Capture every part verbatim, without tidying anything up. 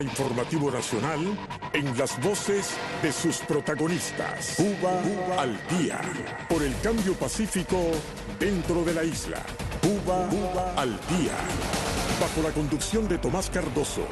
Informativo nacional en las voces de sus protagonistas. Cuba, Cuba al día. Por el cambio pacífico dentro de la isla. Cuba, Cuba al día. Bajo la conducción de Tomás Cardoso.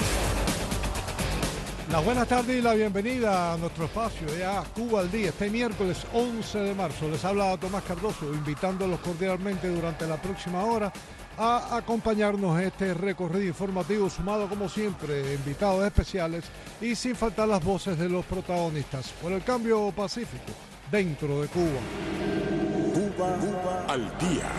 La buenas tardes y la bienvenida a nuestro espacio ya Cuba al día. Este miércoles once de marzo les habla Tomás Cardoso, invitándolos cordialmente durante la próxima hora a acompañarnos en este recorrido informativo, sumado como siempre invitados especiales y sin faltar las voces de los protagonistas por el cambio pacífico dentro de Cuba. Cuba, Cuba al día.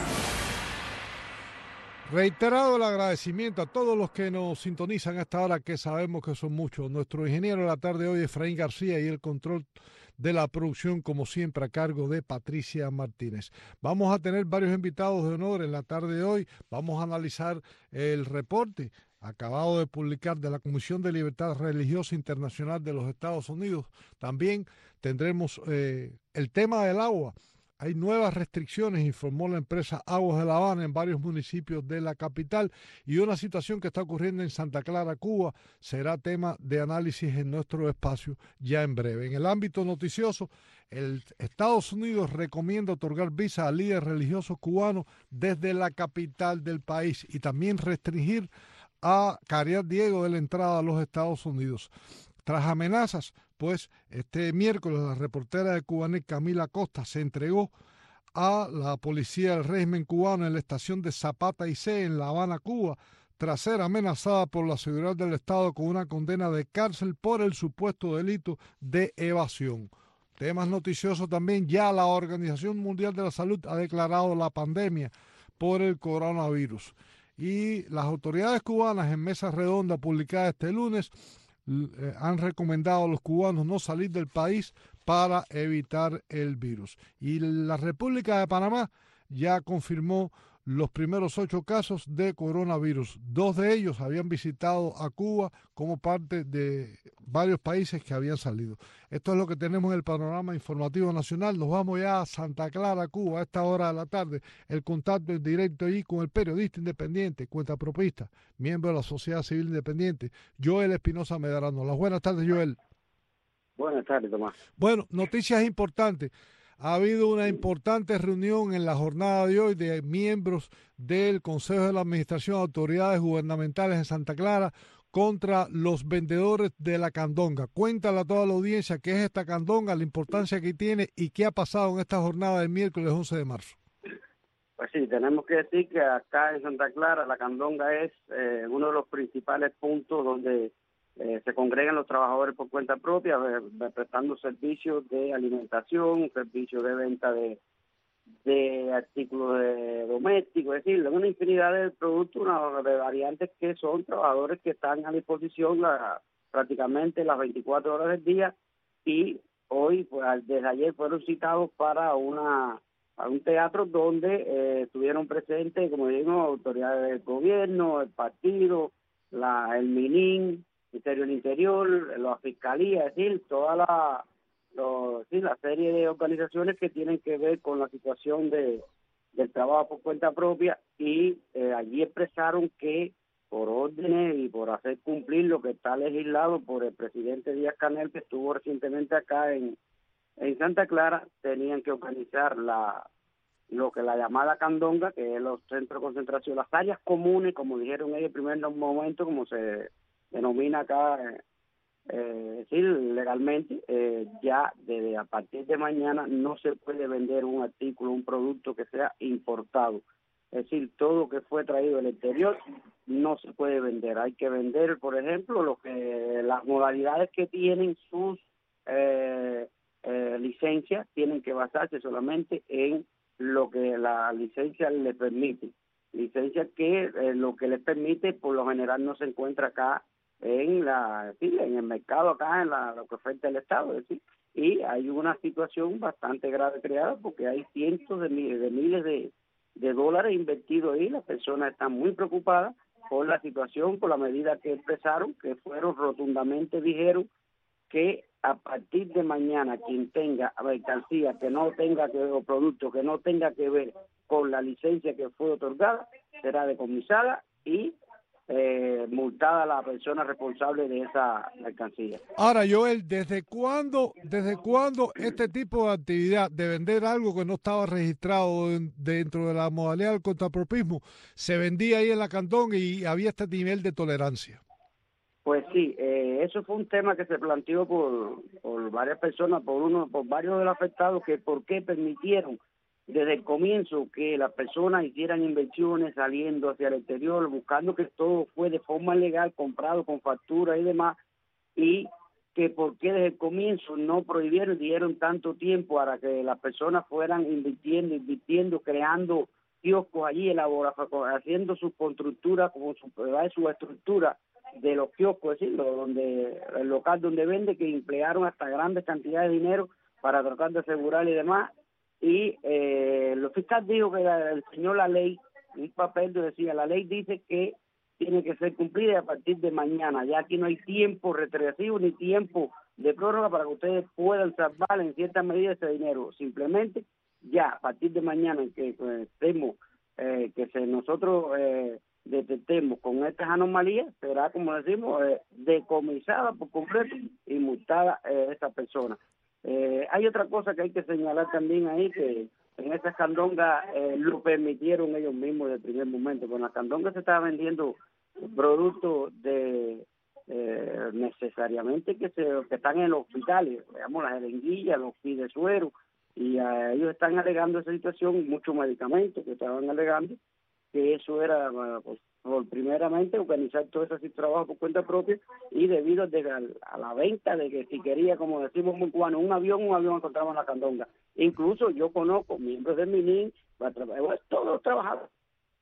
Reiterado el agradecimiento a todos los que nos sintonizan a esta hora, que sabemos que son muchos. Nuestro ingeniero de la tarde hoy, Efraín García, y el control de la producción, como siempre, a cargo de Patricia Martínez. Vamos a tener varios invitados de honor en la tarde de hoy. Vamos a analizar el reporte acabado de publicar de la Comisión de Libertad Religiosa Internacional de los Estados Unidos. También tendremos eh, el tema del agua. Hay nuevas restricciones, informó la empresa Aguas de La Habana en varios municipios de la capital, y una situación que está ocurriendo en Santa Clara, Cuba, será tema de análisis en nuestro espacio ya en breve. En el ámbito noticioso, el Estados Unidos recomienda otorgar visa a líderes religiosos cubanos desde la capital del país y también restringir a Cariat Diego de la entrada a los Estados Unidos. Tras amenazas, pues este miércoles la reportera de Cubanet, Camila Costa, se entregó a la policía del régimen cubano en la estación de Zapata y C en La Habana, Cuba, tras ser amenazada por la seguridad del Estado con una condena de cárcel por el supuesto delito de evasión. Temas noticiosos también, ya la Organización Mundial de la Salud ha declarado la pandemia por el coronavirus. Y las autoridades cubanas en mesa redonda publicada este lunes han recomendado a los cubanos no salir del país para evitar el virus. Y la República de Panamá ya confirmó los primeros ocho casos de coronavirus. Dos de ellos habían visitado a Cuba como parte de varios países que habían salido. Esto es lo que tenemos en el panorama informativo nacional. Nos vamos ya a Santa Clara, Cuba, a esta hora de la tarde. El contacto es directo allí con el periodista independiente, cuentapropista, miembro de la Sociedad Civil Independiente, Joel Espinosa Medrano. Las buenas tardes, Joel. Buenas tardes, Tomás. Bueno, noticias importantes. Ha habido una importante reunión en la jornada de hoy de miembros del Consejo de la Administración de Autoridades Gubernamentales en Santa Clara contra los vendedores de la candonga. Cuéntale a toda la audiencia qué es esta candonga, la importancia que tiene y qué ha pasado en esta jornada del miércoles once de marzo. Pues sí, tenemos que decir que acá en Santa Clara la candonga es eh, uno de los principales puntos donde Eh, se congregan los trabajadores por cuenta propia, eh, prestando servicios de alimentación, servicios de venta de, de artículos de domésticos, es decir, una infinidad de productos, una de variantes que son trabajadores que están a disposición la, prácticamente las veinticuatro horas del día, y hoy, pues desde ayer fueron citados para una a un teatro donde eh, estuvieron presentes, como digo, autoridades del gobierno, el partido, la el MININ, Ministerio del Interior, la Fiscalía, es decir, toda la, lo, sí, la serie de organizaciones que tienen que ver con la situación de del trabajo por cuenta propia, y eh, allí expresaron que por órdenes y por hacer cumplir lo que está legislado por el presidente Díaz-Canel, que estuvo recientemente acá en, en Santa Clara, tenían que organizar la lo que la llamada candonga, que es los centros de concentración, las áreas comunes, como dijeron ellos en primer momento, como se denomina acá, eh, eh, sí, legalmente, eh, ya desde a partir de mañana no se puede vender un artículo, un producto que sea importado. Es decir, todo que fue traído del exterior no se puede vender. Hay que vender, por ejemplo, lo que las modalidades que tienen sus eh, eh, licencias tienen que basarse solamente en lo que la licencia le permite. Licencia que eh, lo que les permite, por lo general, no se encuentra acá en la sí, en el mercado, acá en la, lo que oferta el Estado, es decir, y hay una situación bastante grave creada porque hay cientos de miles de miles de, de dólares invertidos ahí. Las personas están muy preocupadas por la situación, por la medida que expresaron, que fueron rotundamente, dijeron que a partir de mañana quien tenga mercancía que no tenga que ver, o producto que no tenga que ver con la licencia que fue otorgada, será decomisada y eh, multada la persona responsable de esa mercancía. Ahora, Joel, ¿desde cuándo, desde cuándo este tipo de actividad de vender algo que no estaba registrado en, dentro de la modalidad del contrapropismo se vendía ahí en la Candonga y había este nivel de tolerancia? Pues sí, eh, eso fue un tema que se planteó por, por varias personas, por uno, por varios de los afectados, que por qué permitieron desde el comienzo que las personas hicieran inversiones saliendo hacia el exterior, buscando que todo fue de forma legal, comprado con factura y demás, y que por qué desde el comienzo no prohibieron, dieron tanto tiempo para que las personas fueran invirtiendo, invirtiendo, creando kioscos allí, elaborando, haciendo su constructura, como su, su estructura de los kioscos, es decir, donde, el local donde vende, que emplearon hasta grandes cantidades de dinero para tratar de asegurar y demás. Y eh, el fiscal dijo que la, enseñó la ley, un papel que decía, la ley dice que tiene que ser cumplida a partir de mañana. Ya aquí no hay tiempo retrocesivo ni tiempo de prórroga para que ustedes puedan salvar en cierta medida ese dinero. Simplemente ya a partir de mañana en que pues, estemos, eh, que se, nosotros eh, detectemos con estas anomalías, será, como decimos, eh, decomisada por completo y multada eh, esa persona. Eh, hay otra cosa que hay que señalar también ahí, que en estas candongas eh, lo permitieron ellos mismos desde el primer momento. Con las candongas se estaba vendiendo productos de eh, necesariamente que se que están en los hospitales, digamos las jeringuillas, los fidesueros, y a ellos están alegando esa situación, muchos medicamentos que estaban alegando que eso era, pues, por primeramente organizar todo ese trabajo por cuenta propia, y debido a, a la venta de que si quería, como decimos muy cubano, un avión, un avión encontramos en la candonga. Incluso yo conozco miembros del MININ, todos los trabajadores,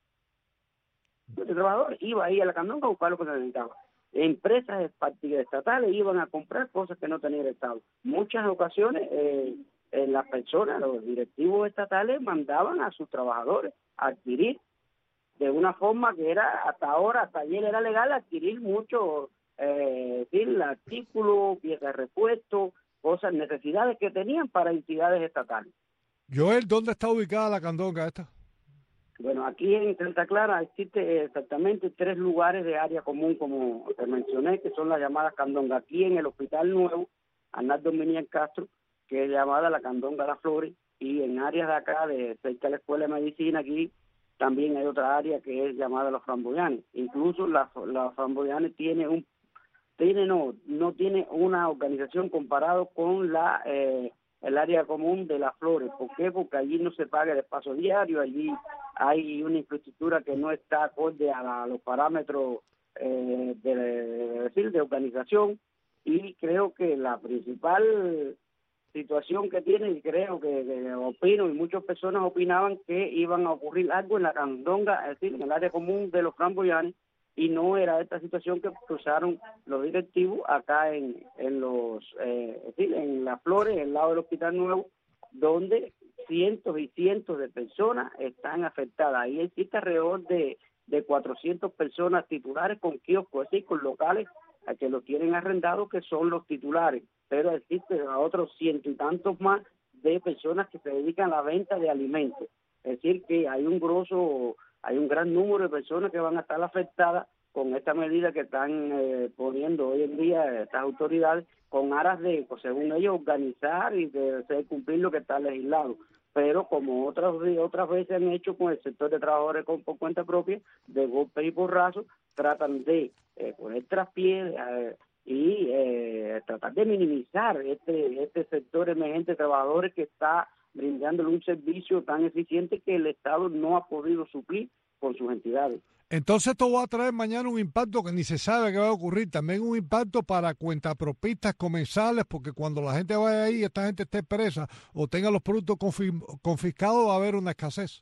los trabajadores iban ahí a la candonga a buscar lo que se necesitaba. Empresas estatales iban a comprar cosas que no tenía el Estado. Muchas ocasiones eh, eh, las personas, los directivos estatales mandaban a sus trabajadores a adquirir de una forma que era hasta ahora, hasta ayer era legal adquirir muchos eh, artículos, piezas de repuesto, cosas, necesidades que tenían para entidades estatales. Joel, ¿dónde está ubicada la Candonga esta? Bueno, aquí en Santa Clara existe exactamente tres lugares de área común, como te mencioné, que son las llamadas Candonga. Aquí en el Hospital Nuevo, Arnaldo Minier Castro, que es llamada la Candonga Las Flores, y en áreas de acá, de cerca de la Escuela de Medicina, aquí también hay otra área que es llamada Los Framboyanes. Incluso la, la Framboyanes tiene un, tiene no, no tiene una organización comparado con la eh, el área común de Las Flores. ¿Por qué? Porque allí no se paga el espacio diario, allí hay una infraestructura que no está acorde a, la, a los parámetros eh, de, de, decir, de organización, y creo que la principal situación que tiene, y creo que, que opino, y muchas personas opinaban que iban a ocurrir algo en la Candonga, es decir, en el área común de los Framboyanes, y no era esta situación que cruzaron los directivos acá en, en los, eh, es decir, en Las Flores, al lado del Hospital Nuevo, donde cientos y cientos de personas están afectadas. Ahí existe alrededor de, de cuatrocientas personas titulares con kioscos, es decir, con locales a que lo tienen arrendados, que son los titulares, pero existen a otros ciento y tantos más de personas que se dedican a la venta de alimentos. Es decir, que hay un grosso, hay un gran número de personas que van a estar afectadas con esta medida que están eh, poniendo hoy en día estas autoridades, con aras de, pues, según ellos, organizar y de hacer cumplir lo que está legislado. Pero como otras otras veces han hecho con el sector de trabajadores con, por cuenta propia, de golpe y porrazo, tratan de eh, poner traspiés eh, y eh, tratar de minimizar este este sector emergente de trabajadores que está brindándole un servicio tan eficiente que el Estado no ha podido suplir con sus entidades. Entonces esto va a traer mañana un impacto que ni se sabe qué va a ocurrir, también un impacto para cuentapropistas comensales, porque cuando la gente vaya ahí y esta gente esté presa o tenga los productos confiscados, va a haber una escasez.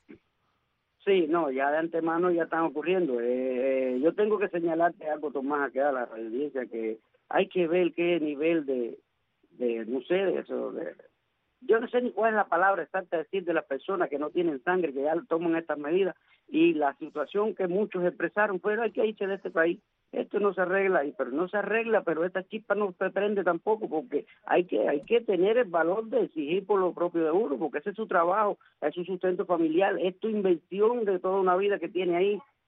Sí, no, ya de antemano ya están ocurriendo. Eh, eh, yo tengo que señalarte algo, Tomás, aquí a la audiencia, que hay que ver qué nivel de, de no sé, de eso, de, yo no sé ni cuál es la palabra exacta decir de las personas que no tienen sangre, que ya toman estas medidas, y la situación que muchos expresaron fue: hay que irse de este país, esto no se arregla, y pero no se arregla, pero esta chispa no se prende tampoco, porque hay que hay que tener el valor de exigir por lo propio de uno, porque ese es su trabajo, es su sustento familiar, es tu inversión de toda una vida que tiene ahí,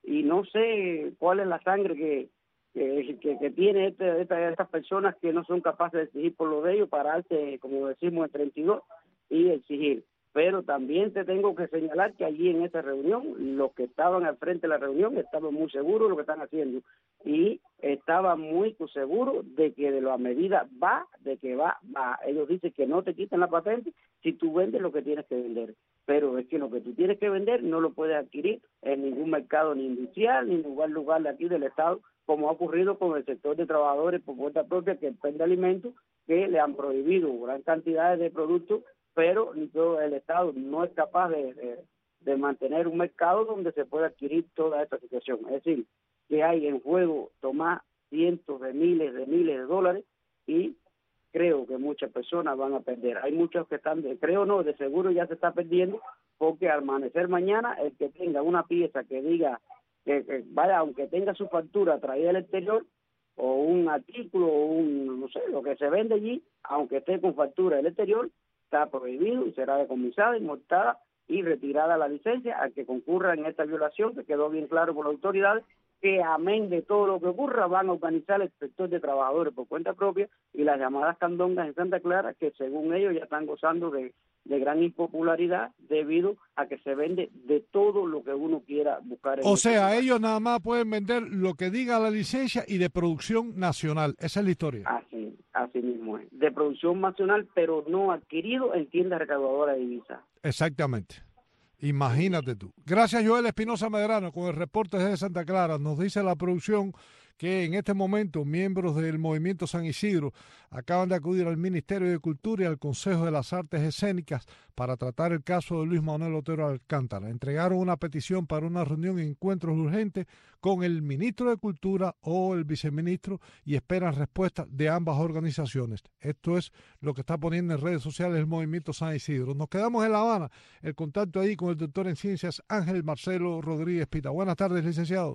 y no sé cuál es la sangre que que, que, que tiene este, esta, estas personas que no son capaces de exigir por lo de ellos, pararse, como decimos, en treinta y dos y exigir. Pero también te tengo que señalar que allí en esta reunión, los que estaban al frente de la reunión estaban muy seguros de lo que están haciendo y estaban muy seguros de que de la medida va, de que va, va. Ellos dicen que no te quitan la patente si tú vendes lo que tienes que vender. Pero es que lo que tú tienes que vender no lo puedes adquirir en ningún mercado ni industrial ni en ningún lugar de aquí del Estado, como ha ocurrido con el sector de trabajadores por cuenta propia que vende alimentos, que le han prohibido gran cantidad de productos, pero todo el Estado no es capaz de, de, de mantener un mercado donde se pueda adquirir toda esta situación. Es decir, que hay en juego tomar cientos de miles de miles de dólares y creo que muchas personas van a perder. Hay muchos que están, de, creo no, de seguro ya se está perdiendo, porque al amanecer mañana el que tenga una pieza que diga que, que vaya, aunque tenga su factura traída del exterior, o un artículo, o un, no sé, lo que se vende allí, aunque esté con factura del exterior, está prohibido y será decomisada, inmortada y retirada la licencia al que concurra en esta violación, que quedó bien claro por las autoridades, que amén de todo lo que ocurra van a organizar el sector de trabajadores por cuenta propia y las llamadas candongas en Santa Clara, que según ellos ya están gozando de, de gran impopularidad debido a que se vende de todo lo que uno quiera buscar. En o sea, lugar. Ellos nada más pueden vender lo que diga la licencia y de producción nacional. Esa es la historia. Así, así mismo es. De producción nacional, pero no adquirido en tiendas recaudadoras de divisas. Exactamente. Imagínate tú. Gracias, Joel Espinosa Medrano, con el reporte desde Santa Clara. Nos dice la producción que en este momento miembros del Movimiento San Isidro acaban de acudir al Ministerio de Cultura y al Consejo de las Artes Escénicas para tratar el caso de Luis Manuel Otero Alcántara. Entregaron una petición para una reunión y encuentros urgentes con el ministro de Cultura o el viceministro y esperan respuestas de ambas organizaciones. Esto es lo que está poniendo en redes sociales el Movimiento San Isidro. Nos quedamos en La Habana. El contacto ahí con el doctor en ciencias Ángel Marcelo Rodríguez Pita. Buenas tardes, licenciado.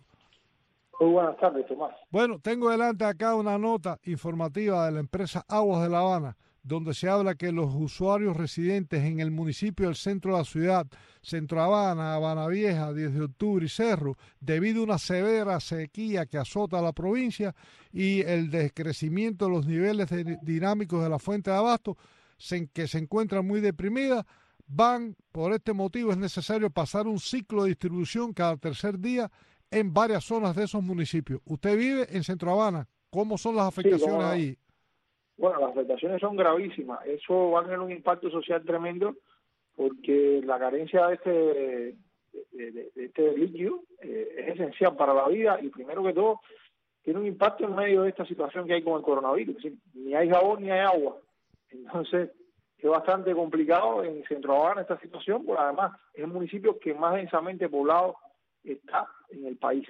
Muy buenas tardes, Tomás. Bueno, tengo delante acá una nota informativa de la empresa Aguas de La Habana, donde se habla que los usuarios residentes en el municipio del centro de la ciudad, Centro Habana, Habana Vieja, diez de octubre y Cerro, debido a una severa sequía que azota a la provincia y el decrecimiento de los niveles de, dinámicos de la fuente de abasto, se, que se encuentran muy deprimidas, van, por este motivo es necesario pasar un ciclo de distribución cada tercer día en varias zonas de esos municipios. Usted vive en Centro Habana. ¿Cómo son las afectaciones sí, bueno, ahí? Bueno, las afectaciones son gravísimas. Eso va a tener un impacto social tremendo porque la carencia de este, de, de, de este líquido eh, es esencial para la vida y primero que todo tiene un impacto en medio de esta situación que hay con el coronavirus. Es decir, ni hay jabón ni hay agua. Entonces es bastante complicado en Centro Habana esta situación, porque además es el municipio que más densamente poblado está en el país.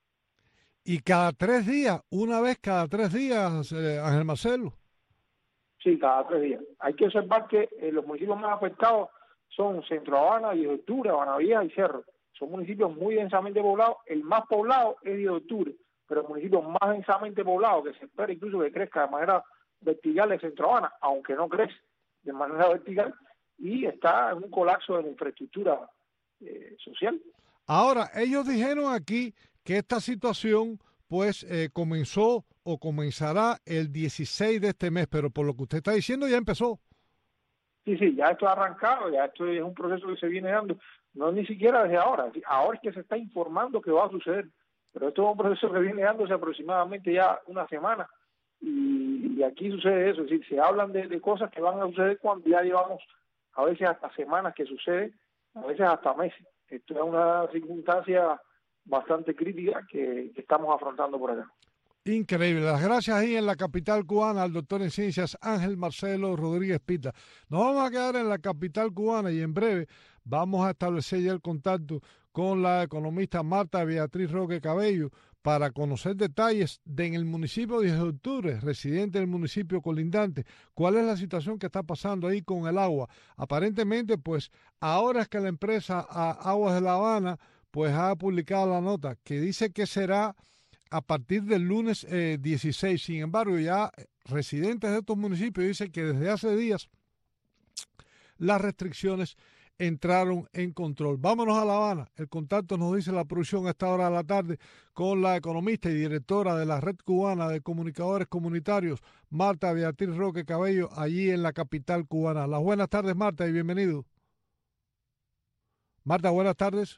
Y cada tres días, una vez cada tres días, eh, Ángel Marcelo. Sí, cada tres días. Hay que observar que eh, los municipios más afectados son Centro Habana, diez de octubre, Habana Vieja y Cerro. Son municipios muy densamente poblados. El más poblado es diez de octubre, pero el municipio más densamente poblado, que se espera incluso que crezca de manera vertical, es Centro Habana, aunque no crece de manera vertical, y está en un colapso de la infraestructura eh, social. Ahora, ellos dijeron aquí que esta situación pues eh, comenzó o comenzará el dieciséis de este mes, pero por lo que usted está diciendo ya empezó. Sí, sí, ya esto ha arrancado, ya esto es un proceso que se viene dando, no ni siquiera desde ahora, ahora es que se está informando que va a suceder, pero esto es un proceso que viene dándose aproximadamente ya una semana y, y aquí sucede eso, es decir, se hablan de, de cosas que van a suceder cuando ya llevamos a veces hasta semanas que sucede, a veces hasta meses. Esto es una circunstancia bastante crítica que, que estamos afrontando por acá. Increíble. Las gracias ahí en la capital cubana al doctor en ciencias Ángel Marcelo Rodríguez Pita. Nos vamos a quedar en la capital cubana y en breve vamos a establecer ya el contacto con la economista Marta Beatriz Roque Cabello para conocer detalles de en el municipio de diez de octubre, residente del municipio colindante, cuál es la situación que está pasando ahí con el agua. Aparentemente, pues, ahora es que la empresa Aguas de La Habana, pues, ha publicado la nota que dice que será a partir del lunes eh, dieciséis. Sin embargo, ya residentes de estos municipios dicen que desde hace días las restricciones entraron en control. Vámonos a La Habana. El contacto nos dice la producción a esta hora de la tarde con la economista y directora de la Red Cubana de Comunicadores Comunitarios, Marta Beatriz Roque Cabello, allí en la capital cubana. Las buenas tardes, Marta, y bienvenido. Marta, buenas tardes.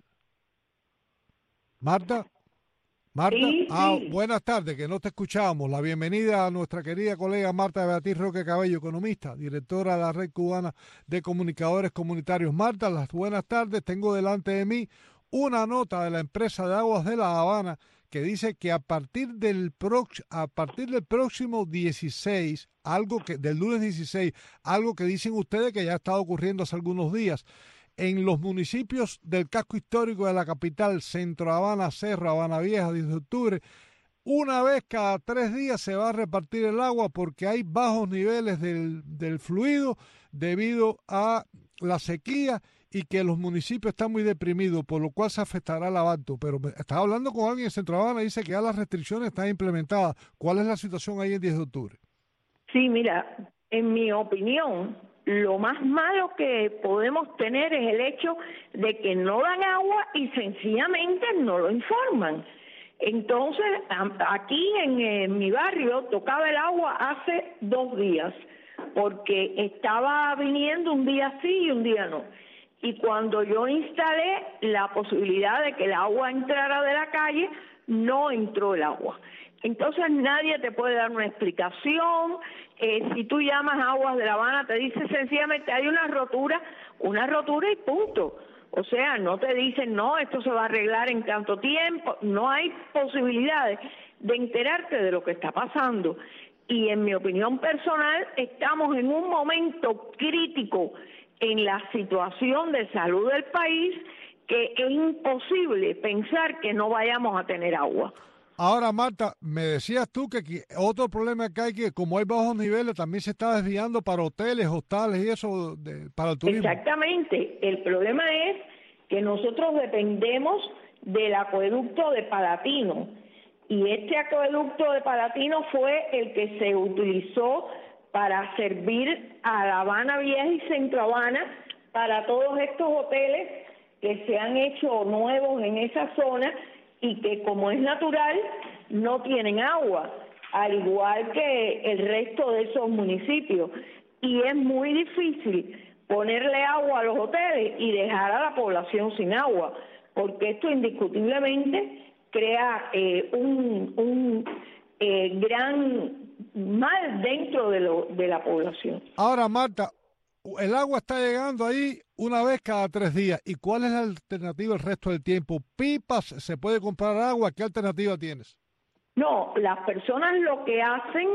Marta. Marta, sí, ah, sí. Buenas tardes, que no te escuchábamos. La bienvenida a nuestra querida colega Marta Beatriz Roque Cabello, economista, directora de la Red Cubana de Comunicadores Comunitarios. Marta, las buenas tardes. Tengo delante de mí una nota de la empresa de aguas de La Habana que dice que a partir del prox, a partir del próximo dieciséis, algo que del lunes dieciséis, algo que dicen ustedes que ya ha estado ocurriendo hace algunos días, en los municipios del casco histórico de la capital, Centro Habana, Cerro, Habana Vieja, diez de octubre, una vez cada tres días se va a repartir el agua porque hay bajos niveles del, del fluido debido a la sequía y que los municipios están muy deprimidos, por lo cual se afectará el abasto. Pero estaba hablando con alguien en Centro Habana y dice que ya las restricciones están implementadas. ¿Cuál es la situación ahí en diez de octubre? Sí, mira, en mi opinión, lo más malo que podemos tener es el hecho de que no dan agua y sencillamente no lo informan. Entonces, aquí en, en mi barrio tocaba el agua hace dos días, porque estaba viniendo un día sí y un día no. Y cuando yo instalé la posibilidad de que el agua entrara de la calle, no entró el agua. Entonces nadie te puede dar una explicación. Eh, si tú llamas a Aguas de La Habana, te dice sencillamente hay una rotura, una rotura y punto. O sea, no te dicen, no, esto se va a arreglar en tanto tiempo. No hay posibilidades de enterarte de lo que está pasando. Y en mi opinión personal, estamos en un momento crítico en la situación de salud del país, que es imposible pensar que no vayamos a tener agua. Ahora, Marta, me decías tú que aquí, otro problema que hay, que como hay bajos niveles, también se está desviando para hoteles, hostales y eso, de, para el turismo. Exactamente. El problema es que nosotros dependemos del acueducto de Palatino. Y este acueducto de Palatino fue el que se utilizó para servir a La Habana Vieja y Centro Habana, para todos estos hoteles que se han hecho nuevos en esa zona y que, como es natural, no tienen agua, al igual que el resto de esos municipios. Y es muy difícil ponerle agua a los hoteles y dejar a la población sin agua, porque esto indiscutiblemente crea eh, un, un eh, gran mal dentro de, lo, de la población. Ahora, Marta, el agua está llegando ahí una vez cada tres días. ¿Y cuál es la alternativa el resto del tiempo? ¿Pipas? ¿Se puede comprar agua? ¿Qué alternativa tienes? No, las personas lo que hacen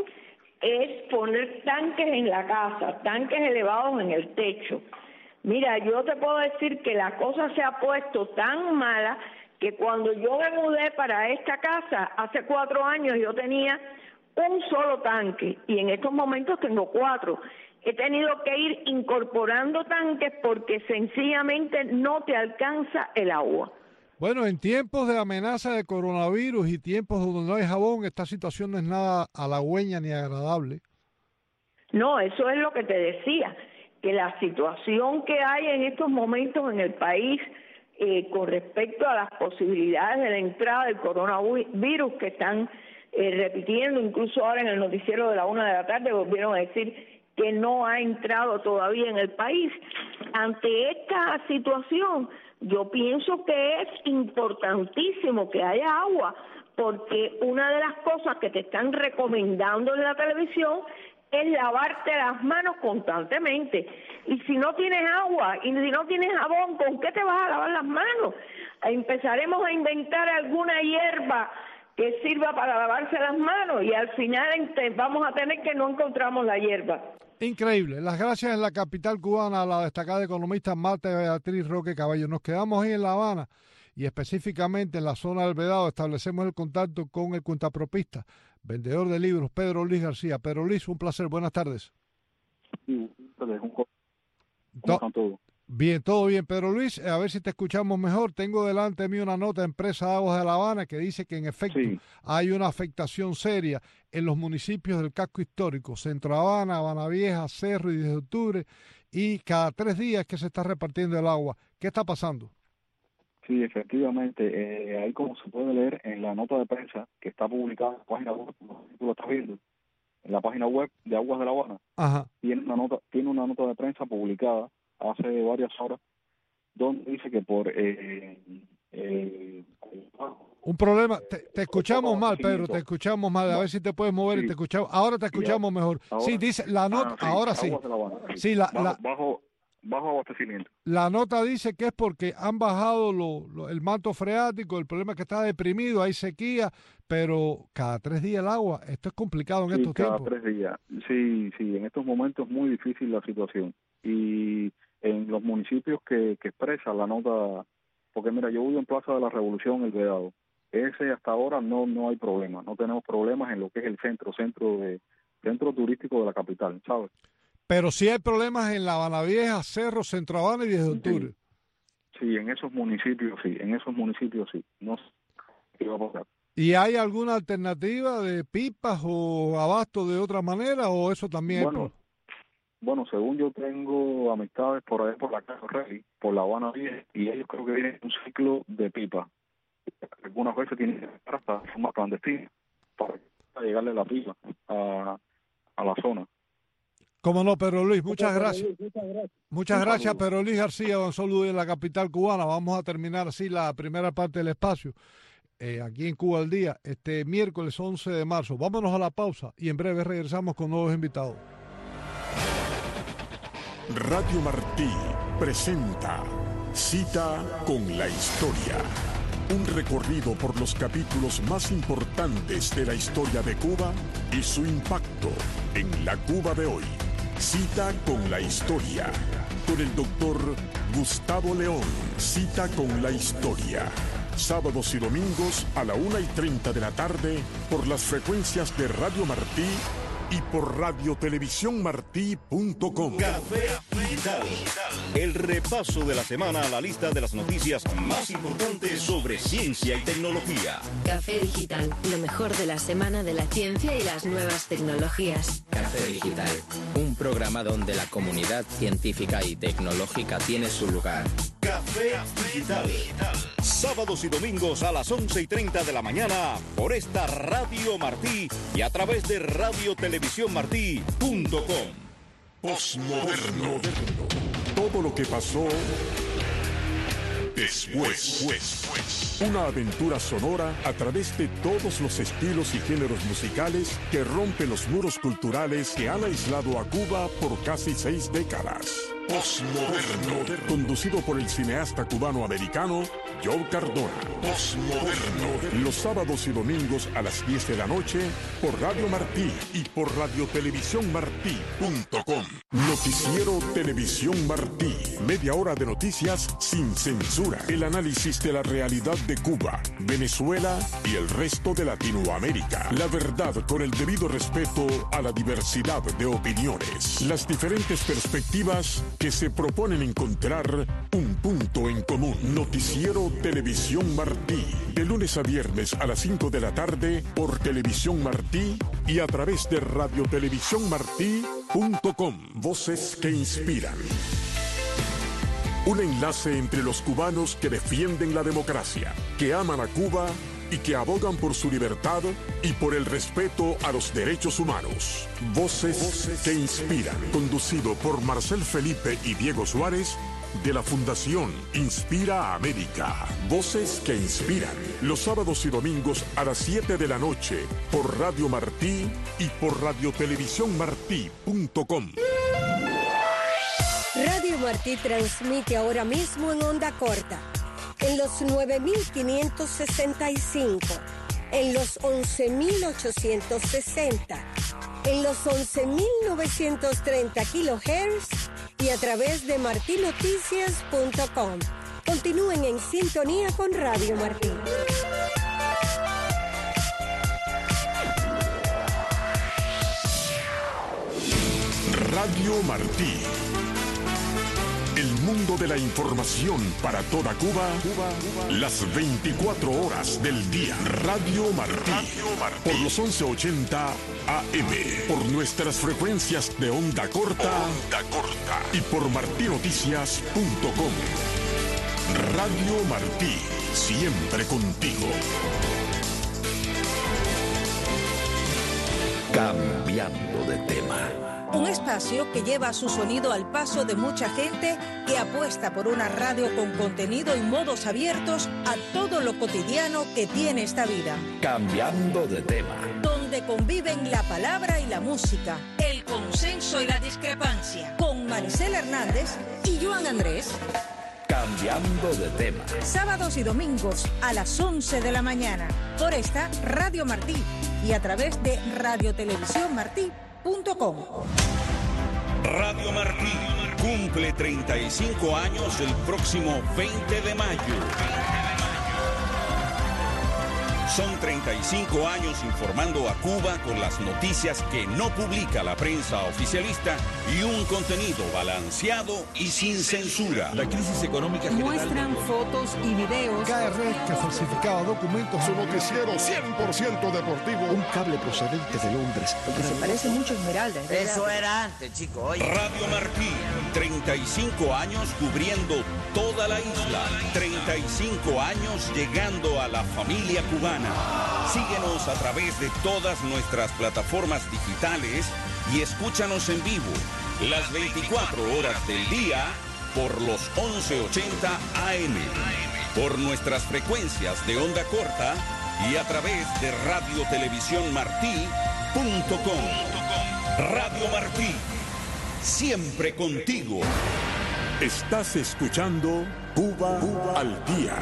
es poner tanques en la casa, tanques elevados en el techo. Mira, yo te puedo decir que la cosa se ha puesto tan mala que cuando yo me mudé para esta casa, hace cuatro años, yo tenía un solo tanque y en estos momentos tengo cuatro. He tenido que ir incorporando tanques porque sencillamente no te alcanza el agua. Bueno, en tiempos de amenaza de coronavirus y tiempos donde no hay jabón, esta situación no es nada halagüeña ni agradable. No, eso es lo que te decía, que la situación que hay en estos momentos en el país eh, con respecto a las posibilidades de la entrada del coronavirus que están eh, repitiendo, incluso ahora en el noticiero de la una de la tarde volvieron a decir que no ha entrado todavía en el país. Ante esta situación, yo pienso que es importantísimo que haya agua, porque una de las cosas que te están recomendando en la televisión es lavarte las manos constantemente. Y si no tienes agua y si no tienes jabón, ¿con qué te vas a lavar las manos? Empezaremos a inventar alguna hierba que sirva para lavarse las manos y al final vamos a tener que no encontramos la hierba. Increíble. Las gracias en la capital cubana a la destacada economista Marta Beatriz Roque Cabello. Nos quedamos ahí en La Habana y específicamente en la zona del Vedado establecemos el contacto con el cuentapropista, vendedor de libros, Pedro Luis García. Pedro Luis, un placer. Buenas tardes. Sí, entonces, ¿cómo To están todos? Bien, todo bien. Pedro Luis, a ver si te escuchamos mejor. Tengo delante de mí una nota de Empresa de Aguas de La Habana que dice que en efecto sí. hay una afectación seria en los municipios del casco histórico, Centro Habana, Habana Vieja, Cerro y diez de octubre, y cada tres días que se está repartiendo el agua. ¿Qué está pasando? Sí, efectivamente, eh, ahí como se puede leer en la nota de prensa que está publicada en la página web, tú lo estás viendo, en la página web de Aguas de La Habana, Ajá. tiene una nota, tiene una nota de prensa publicada hace varias horas, donde dice que por eh, eh, un problema, te, te escuchamos mal, Pedro, te escuchamos mal, a ver si te puedes mover sí. y te escuchamos, ahora te escuchamos mejor. Ahora, sí, dice la nota, ah, sí, ahora sí. La sí, la, bajo, la, bajo, bajo abastecimiento. La nota dice que es porque han bajado lo, lo, el manto freático, el problema es que está deprimido, hay sequía, pero cada tres días el agua, esto es complicado en sí, estos cada tiempos. Cada tres días, sí, sí, en estos momentos es muy difícil la situación. Y en los municipios que, que expresa la nota, porque mira, yo vivo en Plaza de la Revolución, El Vedado, ese hasta ahora no no hay problema, no tenemos problemas en lo que es el centro, centro de centro turístico de la capital, ¿sabes? Pero sí hay problemas en La Habana Vieja, Cerro, Centro Habana y diez de octubre. Sí. sí, en esos municipios sí, en esos municipios sí, no sé qué va a pasar. ¿Y hay alguna alternativa de pipas o abasto de otra manera o eso también bueno, es por... Bueno, según yo tengo amistades por ahí por la calle Rey, por La Habana Vieja, y ellos creo que tienen un ciclo de pipa. Algunas veces tienen que estar hasta de forma clandestina para llegarle la pipa a, a la zona. Cómo no, Pedro Luis, muchas gracias. Muchas gracias, muchas gracias Pedro Luis García, un saludo en la capital cubana. Vamos a terminar así la primera parte del espacio. Eh, aquí en Cuba al Día, este miércoles once de marzo. Vámonos a la pausa y en breve regresamos con nuevos invitados. Radio Martí presenta Cita con la Historia. Un recorrido por los capítulos más importantes de la historia de Cuba y su impacto en la Cuba de hoy. Cita con la Historia. Con el doctor Gustavo León. Cita con la Historia. Sábados y domingos a la una y treinta de la tarde por las frecuencias de Radio Martí y por radio televisión martí punto com. Café Digital. El repaso de la semana a la lista de las noticias más importantes sobre ciencia y tecnología. Café Digital, lo mejor de la semana de la ciencia y las nuevas tecnologías. Café Digital, un programa donde la comunidad científica y tecnológica tiene su lugar. Café Digital. Sábados y domingos a las once y treinta de la mañana por esta Radio Martí y a través de radio televisión martí punto com. Postmoderno. Todo lo que pasó después. después. Una aventura sonora a través de todos los estilos y géneros musicales que rompen los muros culturales que han aislado a Cuba por casi seis décadas. Postmoderno. Conducido por el cineasta cubano-americano Joe Cardona. Postmoderno. Los sábados y domingos a las diez de la noche por Radio Martí y por radio televisión martí punto com. Noticiero Televisión Martí. Media hora de noticias sin censura. El análisis de la realidad de Cuba, Venezuela y el resto de Latinoamérica. La verdad con el debido respeto a la diversidad de opiniones. Las diferentes perspectivas que se proponen encontrar un punto en común. Noticiero Televisión Martí. De lunes a viernes a las cinco de la tarde por Televisión Martí y a través de radio televisión martí punto com. Voces que inspiran. Un enlace entre los cubanos que defienden la democracia, que aman a Cuba y que abogan por su libertad y por el respeto a los derechos humanos. Voces, Voces que inspiran. Conducido por Marcel Felipe y Diego Suárez, de la Fundación Inspira América. Voces que inspiran. Los sábados y domingos a las siete de la noche por Radio Martí y por radio televisión martí punto com. Radio Martí transmite ahora mismo en onda corta, en los nueve mil quinientos sesenta y cinco, en los once mil ochocientos sesenta, en los once mil novecientos treinta kilohertz y a través de martí noticias punto com. Continúen en sintonía con Radio Martí. Radio Martí. El mundo de la información para toda Cuba, Cuba, Cuba. Las veinticuatro horas del día. Radio Martí. Radio Martí. Por los once ochenta A M. Por nuestras frecuencias de onda corta. Onda corta. Y por martí noticias punto com. Radio Martí. Siempre contigo. Cambiando de tema. Un espacio que lleva su sonido al paso de mucha gente que apuesta por una radio con contenido y modos abiertos a todo lo cotidiano que tiene esta vida. Cambiando de tema. Donde conviven la palabra y la música, el consenso y la discrepancia. Con Maricela Hernández y Joan Andrés. Cambiando de tema. Sábados y domingos a las once de la mañana. Por esta Radio Martí y a través de radio televisión martí punto com. Radio Martí cumple treinta y cinco años el próximo veinte de mayo. Son treinta y cinco años informando a Cuba con las noticias que no publica la prensa oficialista y un contenido balanceado y sin censura. La crisis económica general... Muestran fotos y videos. K R que falsificaba documentos. Su noticiero cien por ciento deportivo. Un cable procedente de Londres. Porque se parece mucho a Esmeralda. Eso era antes, chico. Oye. Radio Martí, treinta y cinco años cubriendo toda la isla. treinta y cinco años llegando a la familia cubana. Síguenos a través de todas nuestras plataformas digitales y escúchanos en vivo las veinticuatro horas del día por los once ochenta A M, por nuestras frecuencias de onda corta y a través de radio televisión martí punto com. Radio Martí, siempre contigo. Estás escuchando Cuba, Cuba al día.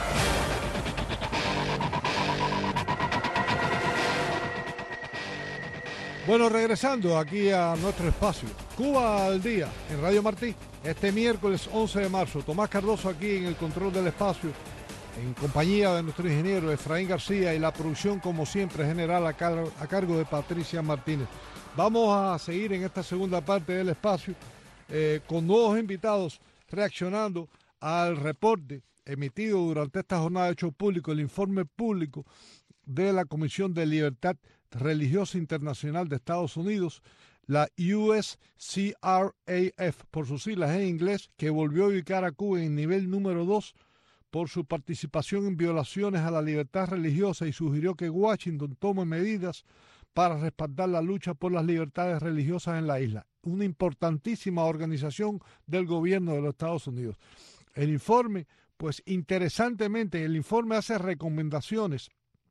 Bueno, regresando aquí a nuestro espacio, Cuba al día, en Radio Martí, este miércoles once de marzo. Tomás Cardoso aquí en el control del espacio, en compañía de nuestro ingeniero Efraín García y la producción, como siempre, general a, car a cargo de Patricia Martínez. Vamos a seguir en esta segunda parte del espacio eh, con nuevos invitados reaccionando al reporte emitido durante esta jornada de hecho público, el informe público de la Comisión de Libertad Religiosa Internacional de Estados Unidos, la U S C R A F por sus siglas en inglés, que volvió a ubicar a Cuba en el nivel número dos por su participación en violaciones a la libertad religiosa y sugirió que Washington tome medidas para respaldar la lucha por las libertades religiosas en la isla. Una importantísima organización del gobierno de los Estados Unidos. El informe, pues interesantemente, el informe hace recomendaciones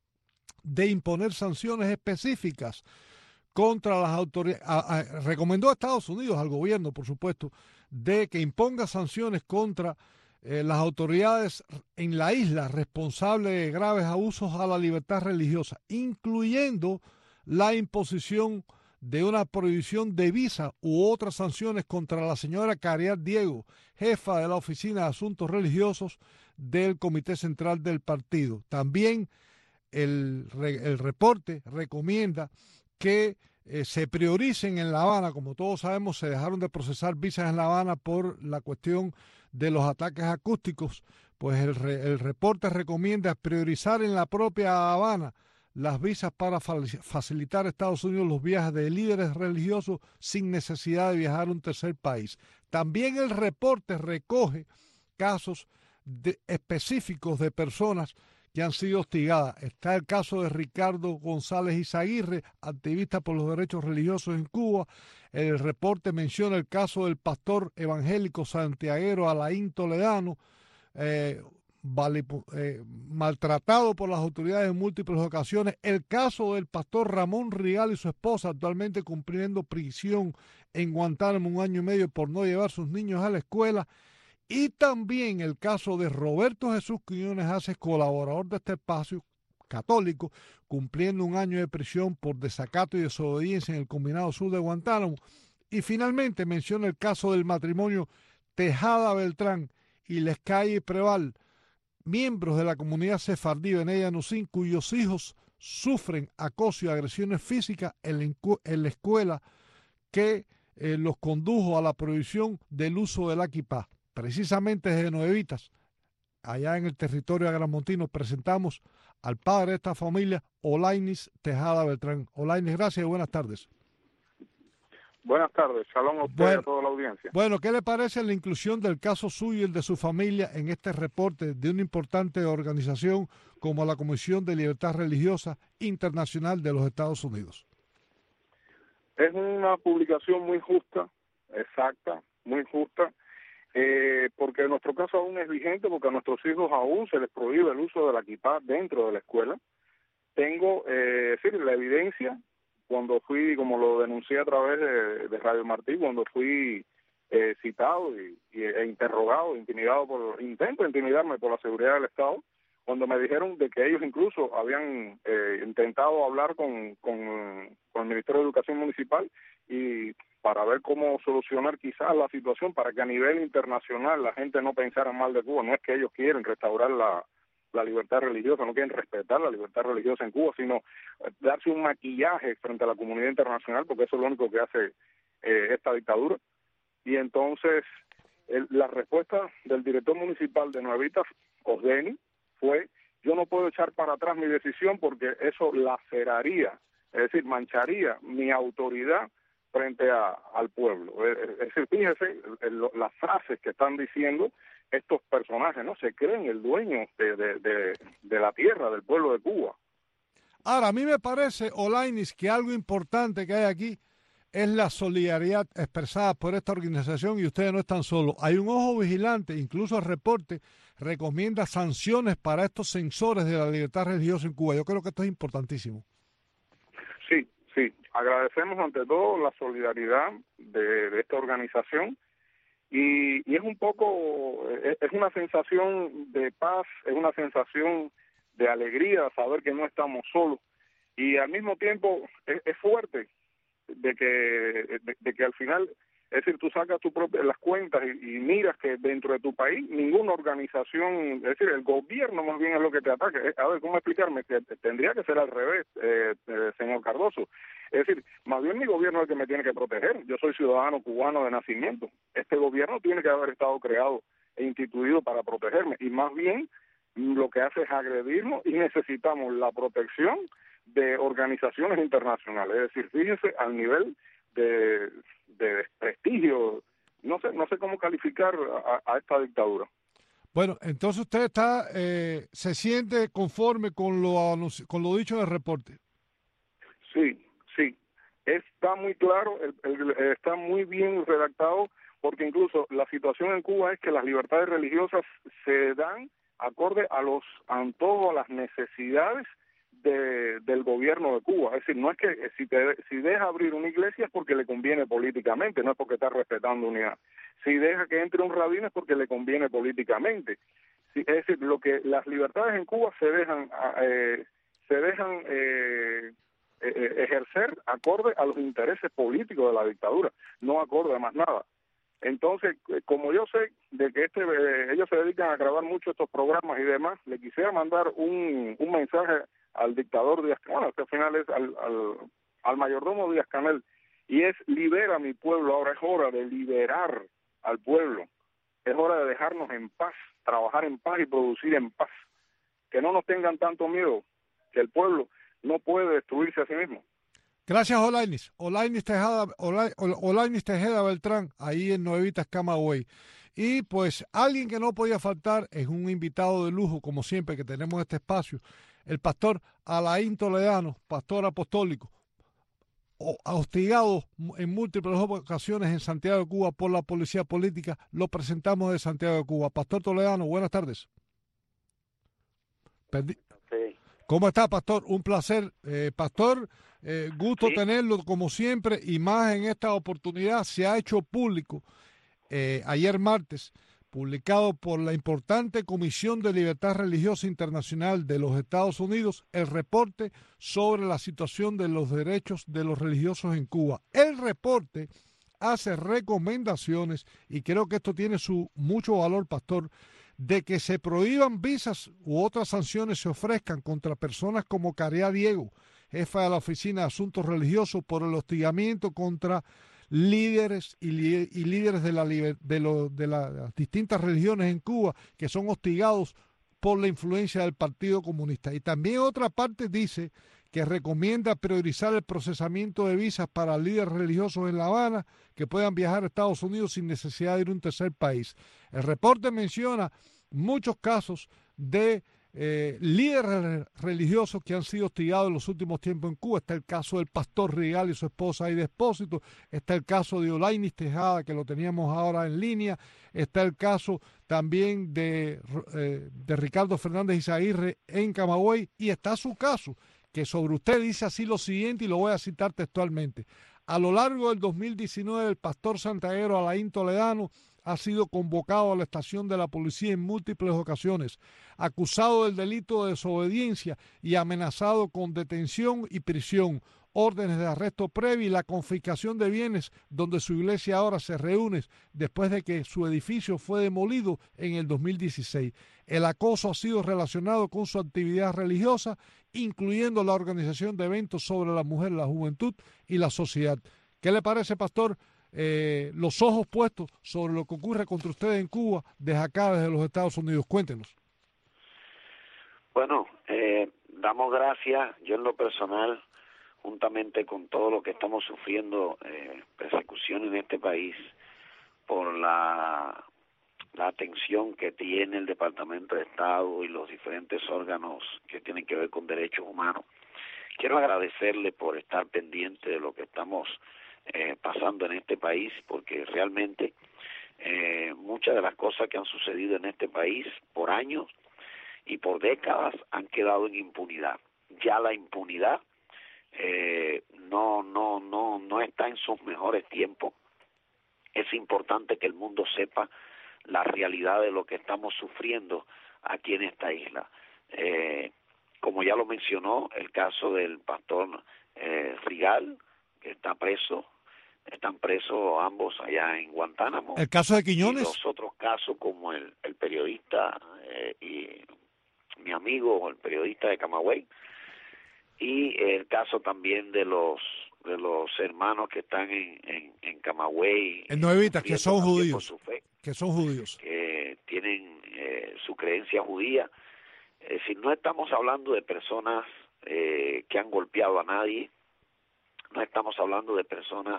de imponer sanciones específicas contra las autoridades. Recomendó a Estados Unidos, al gobierno, por supuesto, de que imponga sanciones contra eh, las autoridades en la isla responsables de graves abusos a la libertad religiosa, incluyendo la imposición de una prohibición de visa u otras sanciones contra la señora Caridad Diego, jefa de la Oficina de Asuntos Religiosos del Comité Central del Partido. También El, el reporte recomienda que eh, se prioricen en La Habana. Como todos sabemos, se dejaron de procesar visas en La Habana por la cuestión de los ataques acústicos. Pues el, re, el reporte recomienda priorizar en la propia Habana las visas para facilitar a Estados Unidos los viajes de líderes religiosos sin necesidad de viajar a un tercer país. También el reporte recoge casos de, específicos de personas que han sido hostigadas. Está el caso de Ricardo González Izaguirre, activista por los derechos religiosos en Cuba. El reporte menciona el caso del pastor evangélico santiaguero Alain Toledano, eh, vale, eh, maltratado por las autoridades en múltiples ocasiones. El caso del pastor Ramón Rigal y su esposa, actualmente cumpliendo prisión en Guantánamo un año y medio por no llevar sus niños a la escuela. Y también el caso de Roberto Jesús Quiñones Aces, colaborador de este espacio católico, cumpliendo un año de prisión por desacato y desobediencia en el Combinado Sur de Guantánamo. Y finalmente menciona el caso del matrimonio Tejada Beltrán y Lescalle Preval, miembros de la comunidad sefardí Beneya Nusín, cuyos hijos sufren acoso y agresiones físicas en la, en la escuela que eh, los condujo a la prohibición del uso de la kipá. precisamente desde Nuevitas, allá en el territorio agramontino, presentamos al padre de esta familia, Olainis Tejada Beltrán. Olainis, gracias y buenas tardes. Buenas tardes, shalom a usted bueno, y a toda la audiencia. Bueno, ¿qué le parece la inclusión del caso suyo y el de su familia en este reporte de una importante organización como la Comisión de Libertad Religiosa Internacional de los Estados Unidos? Es una publicación muy justa, exacta, muy justa, eh, porque nuestro caso aún es vigente, porque a nuestros hijos aún se les prohíbe el uso de la kipá dentro de la escuela. Tengo, eh, es decir, la evidencia cuando fui, como lo denuncié a través de, de Radio Martí, cuando fui eh, citado y, y, e interrogado, intimidado por, intento intimidarme por la seguridad del Estado, cuando me dijeron de que ellos incluso habían eh, intentado hablar con, con, con el Ministerio de Educación Municipal y para ver cómo solucionar quizás la situación para que a nivel internacional la gente no pensara mal de Cuba. No es que ellos quieren restaurar la la libertad religiosa, no quieren respetar la libertad religiosa en Cuba, sino darse un maquillaje frente a la comunidad internacional, porque eso es lo único que hace eh, esta dictadura. Y entonces, el, la respuesta del director municipal de Nuevitas, Osdeni, fue: yo no puedo echar para atrás mi decisión porque eso laceraría, es decir, mancharía mi autoridad frente a, al pueblo. Es, es decir, fíjese el, las frases que están diciendo estos personajes, ¿no? Se creen el dueño de, de, de, de la tierra, del pueblo de Cuba. Ahora, a mí me parece, Olainis, que algo importante que hay aquí es la solidaridad expresada por esta organización, y ustedes no están solos. Hay un ojo vigilante, incluso el reporte recomienda sanciones para estos censores de la libertad religiosa en Cuba. Yo creo que esto es importantísimo. Sí, sí. Agradecemos ante todo la solidaridad de, de esta organización. Y, y es un poco, es, es una sensación de paz, es una sensación de alegría saber que no estamos solos. Y al mismo tiempo es, es fuerte de que de, de que al final, es decir, tú sacas tu propia, las cuentas y, y miras que dentro de tu país ninguna organización, es decir, el gobierno más bien es lo que te ataca. A ver, ¿cómo explicarme? Que tendría que ser al revés, eh, eh, señor Cardoso. Es decir, más bien mi gobierno es el que me tiene que proteger. Yo soy ciudadano cubano de nacimiento. Este gobierno tiene que haber estado creado e instituido para protegerme. Y más bien lo que hace es agredirnos y necesitamos la protección de organizaciones internacionales. Es decir, fíjense al nivel de, de desprestigio, no sé, no sé cómo calificar a, a esta dictadura. Bueno, entonces usted está, eh, se siente conforme con lo, con lo dicho en el reporte. Sí. Sí, está muy claro, el, el, está muy bien redactado, porque incluso la situación en Cuba es que las libertades religiosas se dan acorde a los antojos, a las necesidades de, del gobierno de Cuba. Es decir, no es que si, te, si deja abrir una iglesia es porque le conviene políticamente, no es porque está respetando unidad. Si deja que entre un rabino es porque le conviene políticamente. Si, es decir, lo que las libertades en Cuba se dejan, eh, se dejan eh, ejercer acorde a los intereses políticos de la dictadura, no acorde a más nada. Entonces, como yo sé de que este eh, ellos se dedican a grabar mucho estos programas y demás, le quisiera mandar un, un mensaje al dictador Díaz Canel, que al final es al, al, al mayordomo Díaz Canel, y es: libera a mi pueblo. Ahora es hora de liberar al pueblo, es hora de dejarnos en paz, trabajar en paz y producir en paz, que no nos tengan tanto miedo, que el pueblo no puede destruirse a sí mismo. Gracias, Olainis. Olainis Tejada, Olainis Tejeda Beltrán, ahí en Nuevitas, Camagüey. Y pues alguien que no podía faltar es un invitado de lujo, como siempre que tenemos este espacio, el pastor Alain Toledano, pastor apostólico, hostigado en múltiples ocasiones en Santiago de Cuba por la policía política. Lo presentamos de Santiago de Cuba. Pastor Toledano, buenas tardes. Perdi sí. ¿Cómo está, pastor? Un placer, eh, pastor, eh, gusto sí. tenerlo como siempre, y más en esta oportunidad. Se ha hecho público eh, ayer martes, publicado por la importante Comisión de Libertad Religiosa Internacional de los Estados Unidos, el reporte sobre la situación de los derechos de los religiosos en Cuba. El reporte hace recomendaciones, y creo que esto tiene su mucho valor, pastor, de que se prohíban visas u otras sanciones se ofrezcan contra personas como Caridad Diego, jefa de la Oficina de Asuntos Religiosos, por el hostigamiento contra líderes y, li y líderes de, la, de, lo, de las distintas religiones en Cuba que son hostigados por la influencia del Partido Comunista. Y también otra parte dice que recomienda priorizar el procesamiento de visas para líderes religiosos en La Habana que puedan viajar a Estados Unidos sin necesidad de ir a un tercer país. El reporte menciona muchos casos de eh, líderes religiosos que han sido hostigados en los últimos tiempos en Cuba. Está el caso del pastor Rigal y su esposa Aida Espósito, está el caso de Olainis Tejada, que lo teníamos ahora en línea, está el caso también de, eh, de Ricardo Fernández Izaguirre en Camagüey, y está su caso, que sobre usted dice así lo siguiente, y lo voy a citar textualmente. A lo largo del dos mil diecinueve, el pastor santiaguero Alain Toledano ha sido convocado a la estación de la policía en múltiples ocasiones, acusado del delito de desobediencia y amenazado con detención y prisión, órdenes de arresto previo y la confiscación de bienes, donde su iglesia ahora se reúne después de que su edificio fue demolido en el dos mil dieciséis. El acoso ha sido relacionado con su actividad religiosa, incluyendo la organización de eventos sobre la mujer, la juventud y la sociedad. ¿Qué le parece, pastor? Eh, los ojos puestos sobre lo que ocurre contra ustedes en Cuba desde acá, desde los Estados Unidos. Cuéntenos. Bueno, eh, damos gracias, yo en lo personal, juntamente con todo lo que estamos sufriendo, eh, persecución en este país, por la, la atención que tiene el Departamento de Estado y los diferentes órganos que tienen que ver con derechos humanos. Quiero agradecerle por estar pendiente de lo que estamos Eh, pasando en este país, porque realmente eh, muchas de las cosas que han sucedido en este país por años y por décadas han quedado en impunidad. Ya la impunidad eh, no no no no está en sus mejores tiempos. Es importante que el mundo sepa la realidad de lo que estamos sufriendo aquí en esta isla. Eh, como ya lo mencionó, el caso del pastor eh, Rigal, que está preso. Están presos ambos allá en Guantánamo. ¿El caso de Quiñones? Y los otros casos, como el, el periodista eh, y mi amigo, el periodista de Camagüey, y el caso también de los de los hermanos que están en, en, en Camagüey. En Nuevitas, que son judíos. Fe, que son judíos. Que tienen eh, su creencia judía. Es decir, no estamos hablando de personas eh, que han golpeado a nadie. No estamos hablando de personas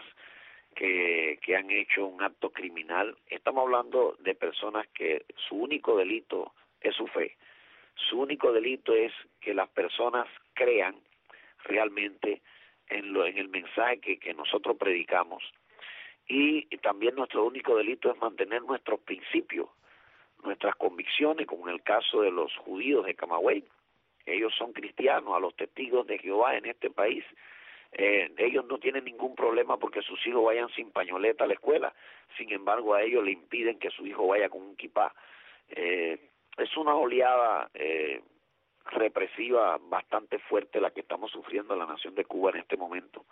que, que han hecho un acto criminal. Estamos hablando de personas que su único delito es su fe. Su único delito es que las personas crean realmente en, lo, en el mensaje que, que nosotros predicamos. Y, y también nuestro único delito es mantener nuestros principios, nuestras convicciones, como en el caso de los judíos de Camagüey. Ellos son cristianos, a los testigos de Jehová en este país. Eh, ellos no tienen ningún problema porque sus hijos vayan sin pañoleta a la escuela. Sin embargo, a ellos le impiden que su hijo vaya con un kipá. Eh, es una oleada eh, represiva bastante fuerte la que estamos sufriendo en la nación de Cuba en este momento.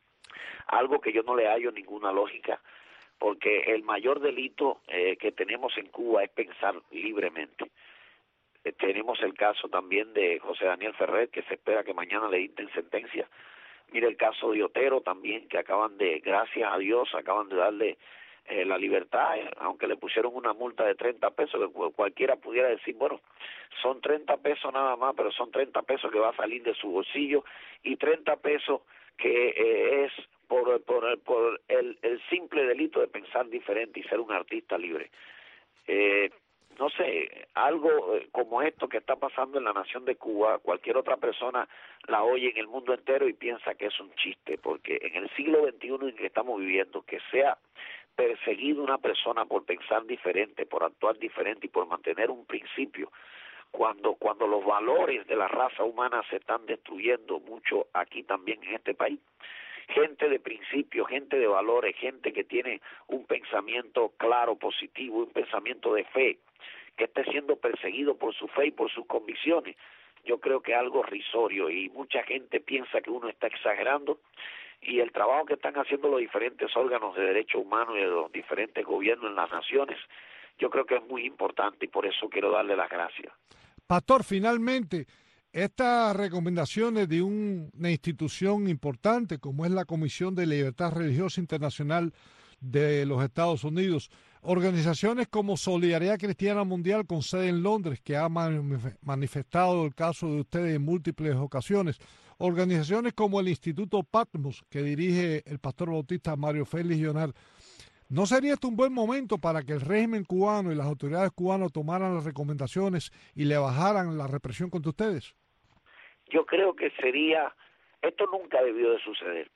Algo que yo no le hallo ninguna lógica, porque el mayor delito eh, que tenemos en Cuba es pensar libremente. Eh, tenemos el caso también de José Daniel Ferrer, que se espera que mañana le dicten sentencia. Mire el caso de Otero también, que acaban de, gracias a Dios, acaban de darle eh, la libertad, eh, aunque le pusieron una multa de treinta pesos, que cualquiera pudiera decir, bueno, son treinta pesos nada más, pero son treinta pesos que va a salir de su bolsillo y treinta pesos que eh, es por, por, por el, el simple delito de pensar diferente y ser un artista libre. Eh, no sé, algo como esto que está pasando en la nación de Cuba, cualquier otra persona la oye en el mundo entero y piensa que es un chiste, porque en el siglo veintiuno en que estamos viviendo, que sea perseguido una persona por pensar diferente, por actuar diferente y por mantener un principio, cuando cuando los valores de la raza humana se están destruyendo mucho aquí también en este país. Gente de principios, gente de valores, gente que tiene un pensamiento claro, positivo, un pensamiento de fe, que esté siendo perseguido por su fe y por sus convicciones. Yo creo que es algo risorio y mucha gente piensa que uno está exagerando, y el trabajo que están haciendo los diferentes órganos de derechos humanos y de los diferentes gobiernos en las naciones, yo creo que es muy importante y por eso quiero darle las gracias. Pastor, finalmente, Estas recomendaciones de un, una institución importante como es la Comisión de Libertad Religiosa Internacional de los Estados Unidos, organizaciones como Solidaridad Cristiana Mundial con sede en Londres, que ha manifestado el caso de ustedes en múltiples ocasiones, organizaciones como el Instituto Patmos, que dirige el pastor bautista Mario Félix Llonar. ¿No sería este un buen momento para que el régimen cubano y las autoridades cubanas tomaran las recomendaciones y le bajaran la represión contra ustedes? Yo creo que sería, esto nunca debió de suceder.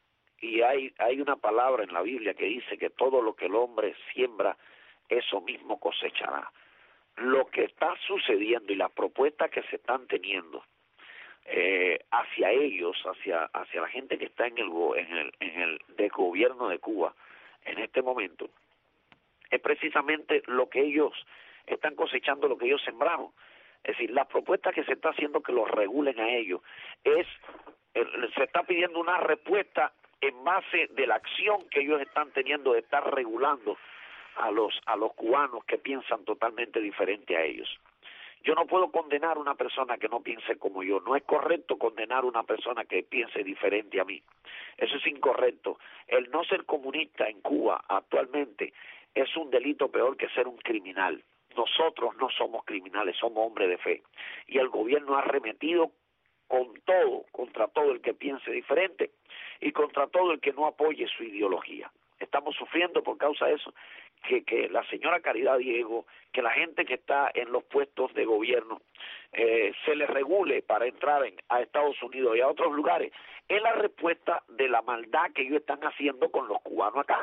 Y hay, hay una palabra en la Biblia que dice que todo lo que el hombre siembra, eso mismo cosechará. Lo que está sucediendo y las propuestas que se están teniendo eh, hacia ellos, hacia hacia la gente que está en el, en el, en el de gobierno de Cuba en este momento, es precisamente lo que ellos están cosechando, lo que ellos sembraron. Es decir, la propuesta que se está haciendo que los regulen a ellos es, se está pidiendo una respuesta en base de la acción que ellos están teniendo de estar regulando a los a los cubanos que piensan totalmente diferente a ellos. Yo no puedo condenar a una persona que no piense como yo. No es correcto condenar a una persona que piense diferente a mí. Eso es incorrecto. El no ser comunista en Cuba actualmente es un delito peor que ser un criminal. Nosotros no somos criminales, somos hombres de fe. Y el gobierno ha arremetido con todo, contra todo el que piense diferente y contra todo el que no apoye su ideología. Estamos sufriendo por causa de eso, que, que la señora Caridad Diego, que la gente que está en los puestos de gobierno eh, se les regule para entrar en, a Estados Unidos y a otros lugares, es la respuesta de la maldad que ellos están haciendo con los cubanos acá.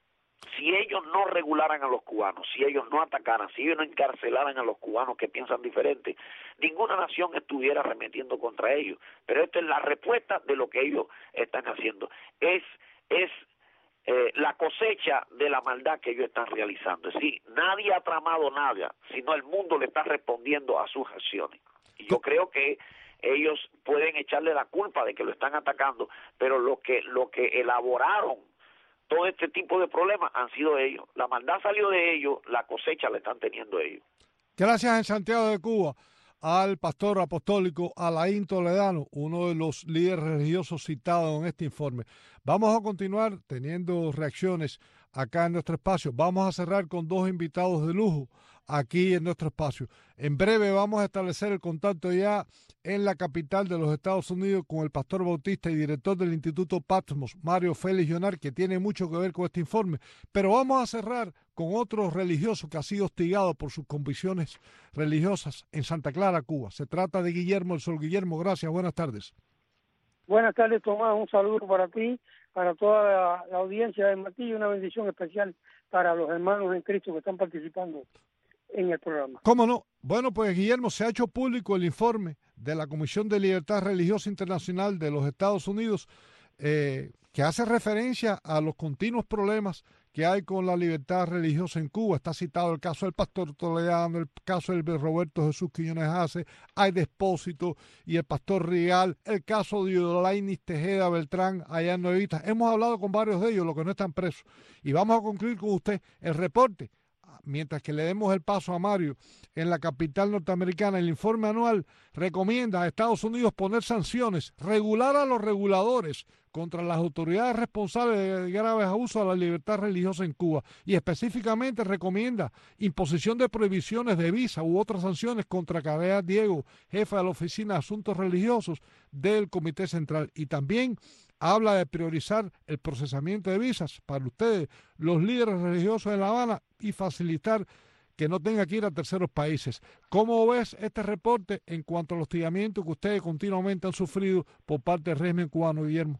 Si ellos no regularan a los cubanos, si ellos no atacaran, si ellos no encarcelaran a los cubanos que piensan diferente, ninguna nación estuviera arremetiendo contra ellos. Pero esta es la respuesta de lo que ellos están haciendo. Es, es eh, la cosecha de la maldad que ellos están realizando. Es decir, nadie ha tramado nada, sino el mundo le está respondiendo a sus acciones. Y yo creo que ellos pueden echarle la culpa de que lo están atacando, pero lo que, lo que elaboraron todo este tipo de problemas han sido ellos. La maldad salió de ellos, la cosecha la están teniendo ellos. Gracias en Santiago de Cuba al pastor apostólico Alain Toledano, uno de los líderes religiosos citados en este informe. Vamos a continuar teniendo reacciones acá en nuestro espacio. Vamos a cerrar con dos invitados de lujo aquí en nuestro espacio. En breve vamos a establecer el contacto ya en la capital de los Estados Unidos con el pastor bautista y director del Instituto Patmos, Mario Félix Llonar, que tiene mucho que ver con este informe. Pero vamos a cerrar con otro religioso que ha sido hostigado por sus convicciones religiosas en Santa Clara, Cuba. Se trata de Guillermo El Sol. Guillermo, gracias. Buenas tardes. Buenas tardes, Tomás. Un saludo para ti, para toda la, la audiencia de Martillo y una bendición especial para los hermanos en Cristo que están participando en el programa. ¿Cómo no? Bueno, pues Guillermo, se ha hecho público el informe de la Comisión de Libertad Religiosa Internacional de los Estados Unidos eh, que hace referencia a los continuos problemas que hay con la libertad religiosa en Cuba. Está citado el caso del pastor Toledano, el caso del Roberto Jesús Quiñones Hace, Aide Expósito y el pastor Rial, el caso de Yolainis Tejeda Beltrán allá en Nuevita. Hemos hablado con varios de ellos, los que no están presos. Y vamos a concluir con usted el reporte. Mientras que le demos el paso a Mario, en la capital norteamericana, el informe anual recomienda a Estados Unidos poner sanciones, regular a los reguladores contra las autoridades responsables de graves abusos a la libertad religiosa en Cuba y específicamente recomienda imposición de prohibiciones de visa u otras sanciones contra Caridad Diego, jefa de la Oficina de Asuntos Religiosos del Comité Central, y también habla de priorizar el procesamiento de visas para ustedes, los líderes religiosos de La Habana, y facilitar que no tenga que ir a terceros países. ¿Cómo ves este reporte en cuanto al hostigamiento que ustedes continuamente han sufrido por parte del régimen cubano, Guillermo?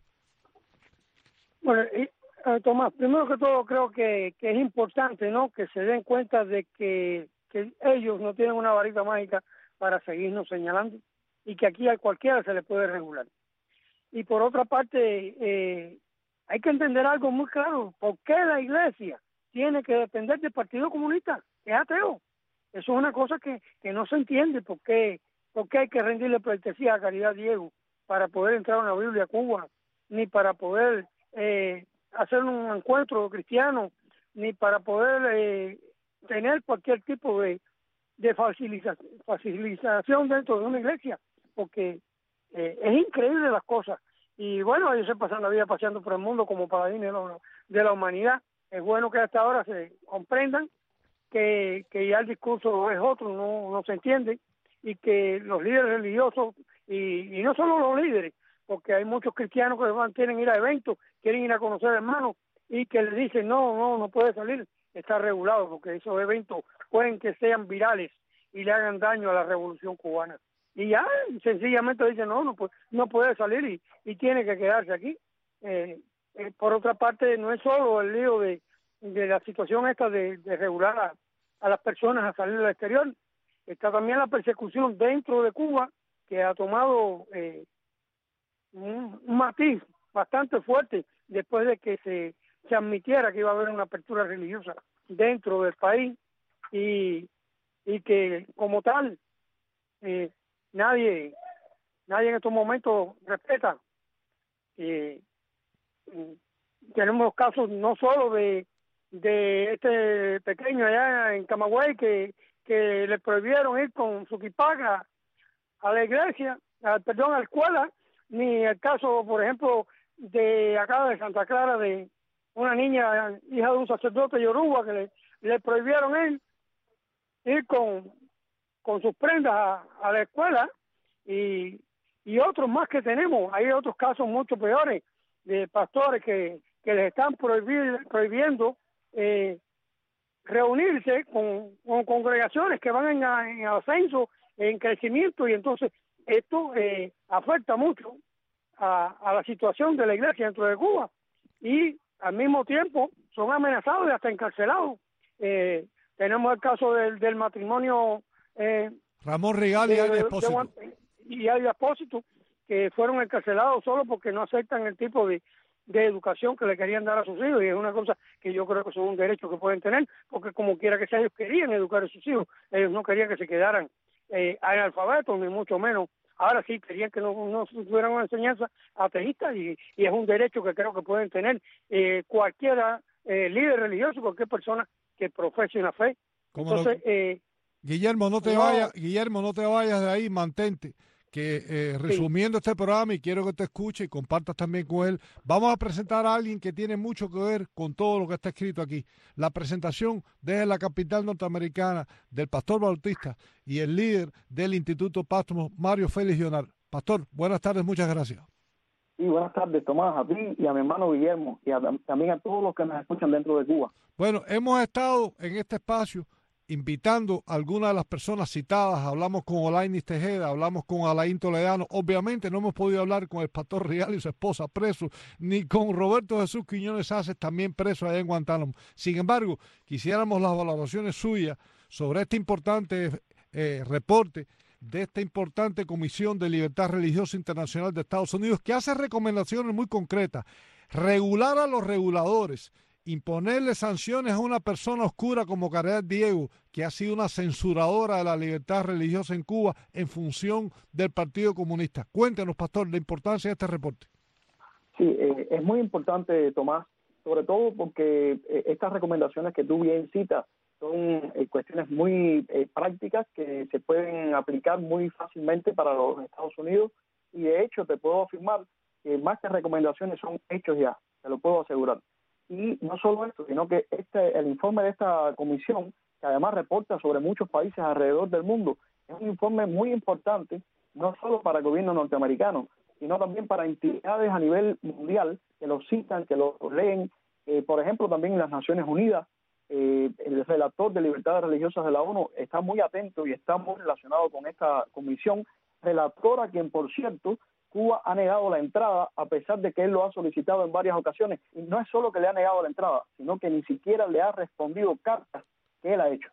Bueno, eh, Tomás, primero que todo creo que, que es importante, ¿no?, que se den cuenta de que, que ellos no tienen una varita mágica para seguirnos señalando y que aquí a cualquiera se le puede regular. Y por otra parte, eh, hay que entender algo muy claro. ¿Por qué la iglesia tiene que depender del Partido Comunista? Es ateo. Eso es una cosa que, que no se entiende. ¿Por qué, por qué hay que rendirle pleitesía a Caridad Diego para poder entrar a una Biblia a Cuba? Ni para poder eh, hacer un encuentro cristiano, ni para poder eh, tener cualquier tipo de, de facilitación, facilitación dentro de una iglesia. porque eh, es increíble las cosas. Y bueno, ellos se pasan la vida paseando por el mundo como paladines de la, de la humanidad. Es bueno que hasta ahora se comprendan que, que ya el discurso es otro, no, no se entiende, y que los líderes religiosos, y, y no solo los líderes, porque hay muchos cristianos que van, quieren ir a eventos, quieren ir a conocer hermanos, y que les dicen, no, no, no puede salir, está regulado, porque esos eventos pueden que sean virales y le hagan daño a la revolución cubana. Y ya sencillamente dicen, no, no, no puede salir y, y tiene que quedarse aquí. Eh, eh, por otra parte, no es solo el lío de, de la situación esta de, de regular a, a las personas a salir del exterior, está también la persecución dentro de Cuba, que ha tomado eh, un, un matiz bastante fuerte después de que se, se admitiera que iba a haber una apertura religiosa dentro del país, y, y que como tal eh, nadie nadie en estos momentos respeta. Eh, tenemos casos no solo de de este pequeño allá en Camagüey que, que le prohibieron ir con su kipaga a la iglesia, a, perdón, a la escuela, ni el caso, por ejemplo, de acá de Santa Clara, de una niña, hija de un sacerdote yoruba, que le, le prohibieron ir, ir con, con sus prendas a, a la escuela, y, y otros más que tenemos. Hay otros casos mucho peores de pastores que, que les están prohibir, prohibiendo eh, reunirse con, con congregaciones que van en, en ascenso, en crecimiento, y entonces esto eh, afecta mucho a, a la situación de la iglesia dentro de Cuba, y al mismo tiempo son amenazados y hasta encarcelados. Eh, tenemos el caso del, del matrimonio eh, Ramón Rigal y Aida Espósito. y Aida Espósito, que fueron encarcelados solo porque no aceptan el tipo de, de educación que le querían dar a sus hijos, y es una cosa que yo creo que es un derecho que pueden tener, porque como quiera que sea, ellos querían educar a sus hijos, ellos no querían que se quedaran eh, analfabetos, ni mucho menos. Ahora sí, querían que no, no tuvieran una enseñanza ateísta, y, y es un derecho que creo que pueden tener eh, cualquiera eh, líder religioso, cualquier persona que profese una fe. Entonces, no? eh, Guillermo, no te no, vayas, Guillermo, no te vayas de ahí, mantente. Que eh, resumiendo sí. este programa, y quiero que te escuche y compartas también con él, vamos a presentar a alguien que tiene mucho que ver con todo lo que está escrito aquí. La presentación desde la capital norteamericana del pastor bautista y el líder del Instituto Pástomo, Mario Félix Llonar. Pastor, buenas tardes, muchas gracias. Sí, buenas tardes, Tomás, a ti y a mi hermano Guillermo, y a, también a todos los que nos escuchan dentro de Cuba. Bueno, hemos estado en este espacio invitando a algunas de las personas citadas. Hablamos con Olainis Tejeda, hablamos con Alain Toledano. Obviamente no hemos podido hablar con el pastor Rial y su esposa preso, ni con Roberto Jesús Quiñones Aces, también preso allá en Guantánamo. Sin embargo, quisiéramos las valoraciones suyas sobre este importante eh, reporte de esta importante Comisión de Libertad Religiosa Internacional de Estados Unidos, que hace recomendaciones muy concretas: regular a los reguladores, imponerle sanciones a una persona oscura como Caridad Diego, que ha sido una censuradora de la libertad religiosa en Cuba en función del Partido Comunista. Cuéntenos, pastor, la importancia de este reporte. Sí, eh, es muy importante, Tomás, sobre todo porque eh, estas recomendaciones que tú bien citas son eh, cuestiones muy eh, prácticas que se pueden aplicar muy fácilmente para los Estados Unidos, y de hecho te puedo afirmar que más que recomendaciones son hechos ya, te lo puedo asegurar. Y no solo esto, sino que este el informe de esta comisión, que además reporta sobre muchos países alrededor del mundo, es un informe muy importante, no solo para el gobierno norteamericano, sino también para entidades a nivel mundial que lo citan, que lo leen. Eh, por ejemplo, también las Naciones Unidas, eh, el relator de libertades religiosas de la ONU está muy atento y está muy relacionado con esta comisión, relator a quien, por cierto, Cuba ha negado la entrada, a pesar de que él lo ha solicitado en varias ocasiones. Y no es solo que le ha negado la entrada, sino que ni siquiera le ha respondido cartas que él ha hecho.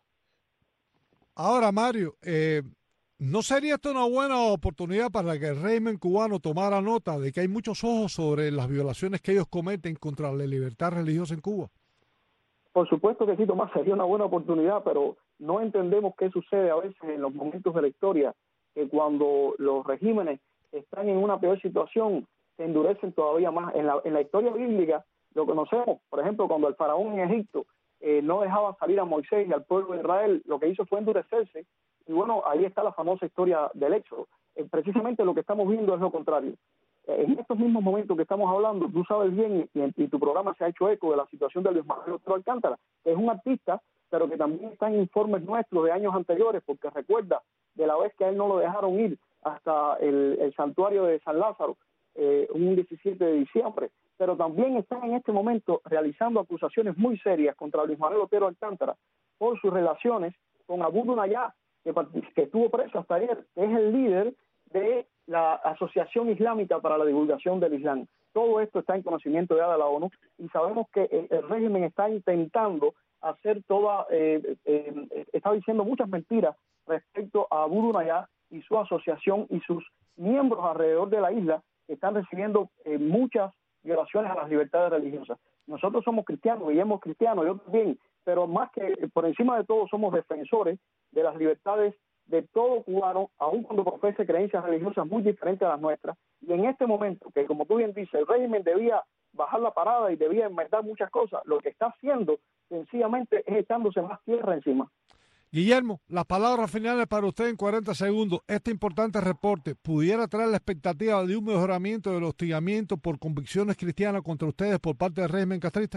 Ahora, Mario, eh, ¿no sería esto una buena oportunidad para que el régimen cubano tomara nota de que hay muchos ojos sobre las violaciones que ellos cometen contra la libertad religiosa en Cuba? Por supuesto que sí, Tomás, sería una buena oportunidad, pero no entendemos qué sucede a veces en los momentos de la historia, que cuando los regímenes están en una peor situación, se endurecen todavía más. En la, en la historia bíblica lo conocemos, por ejemplo, cuando el faraón en Egipto eh, no dejaba salir a Moisés y al pueblo de Israel, lo que hizo fue endurecerse, y bueno, ahí está la famosa historia del Éxodo. eh, precisamente lo que estamos viendo es lo contrario. Eh, en estos mismos momentos que estamos hablando, tú sabes bien, y, y tu programa se ha hecho eco de la situación de Luis Manuel Otero Alcántara, que es un artista, pero que también está en informes nuestros de años anteriores, porque recuerda de la vez que a él no lo dejaron ir hasta el, el santuario de San Lázaro, eh, un diecisiete de diciembre, pero también está en este momento realizando acusaciones muy serias contra Luis Manuel Otero Alcántara por sus relaciones con Abu Dunayá, que, que estuvo preso hasta ayer, que es el líder de la Asociación Islámica para la Divulgación del Islam. Todo esto está en conocimiento ya de la ONU y sabemos que el, el régimen está intentando hacer toda, eh, eh, está diciendo muchas mentiras respecto a Abu Dunayá y su asociación y sus miembros alrededor de la isla que están recibiendo eh, muchas violaciones a las libertades religiosas. Nosotros somos cristianos, Guillermo es cristiano, yo también, pero más que por encima de todo somos defensores de las libertades de todo cubano, aun cuando profese creencias religiosas muy diferentes a las nuestras. Y en este momento, que como tú bien dices, el régimen debía bajar la parada y debía inventar muchas cosas, lo que está haciendo sencillamente es echándose más tierra encima. Guillermo, las palabras finales para usted en cuarenta segundos. Este importante reporte pudiera traer la expectativa de un mejoramiento del hostigamiento por convicciones cristianas contra ustedes por parte del régimen castrista.